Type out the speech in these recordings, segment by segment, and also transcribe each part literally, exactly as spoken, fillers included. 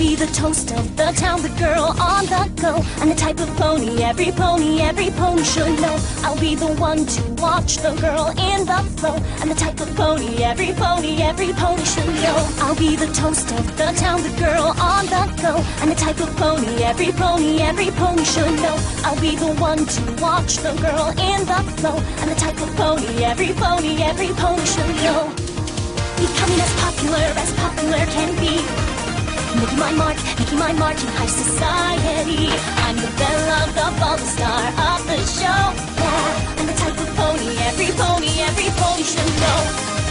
be the toast of the town, the girl on the go, and the type of pony every pony, every pony should know. I'll be the one to watch the girl in the flow, and the type of pony every pony, every pony should know. I'll be the toast of the town, the girl on the go, and the type of pony every pony, every pony should know. I'll be the one to watch the girl in the flow, and the type of pony every pony, every pony should know. Becoming as popular as popular can be, making my mark, making my mark in high society. I'm the belle of the ball, the star of the show. Yeah, I'm the type of pony every pony, every pony should know.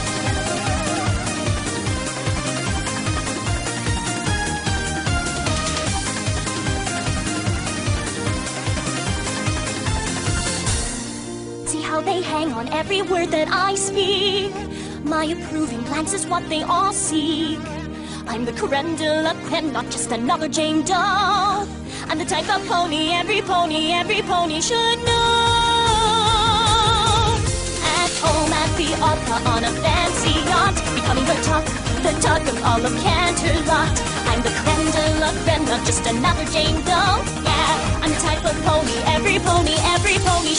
See how they hang on every word that I speak. My approving glance is what they all seek. I'm the creme de la creme, not just another Jane Doe. I'm the type of pony every pony, every pony should know. At home, at the opera, on a fancy yacht, becoming the talk, the talk of all of Canterlot. I'm the creme de la creme, not just another Jane Doe. Yeah, I'm the type of pony, every pony, every pony